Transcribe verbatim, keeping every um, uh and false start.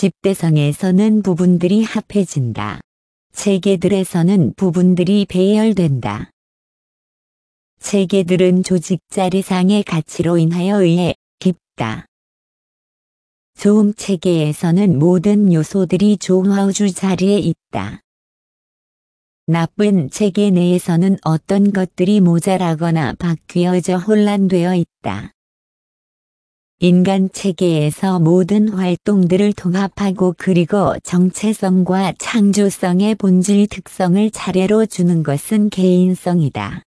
집대성에서는 부분들이 합해진다. 체계들에서는 부분들이 배열된다. 체계들은 조직 자리상의 가치로 인하여 의해 깊다. 좋은 체계에서는 모든 요소들이 조화우주 자리에 있다. 나쁜 체계 내에서는 어떤 것들이 모자라거나 바뀌어져 혼란되어 있다. 인간 체계에서 모든 활동들을 통합하고 그리고 정체성과 창조성의 본질 특성을 차례로 주는 것은 개인성이다.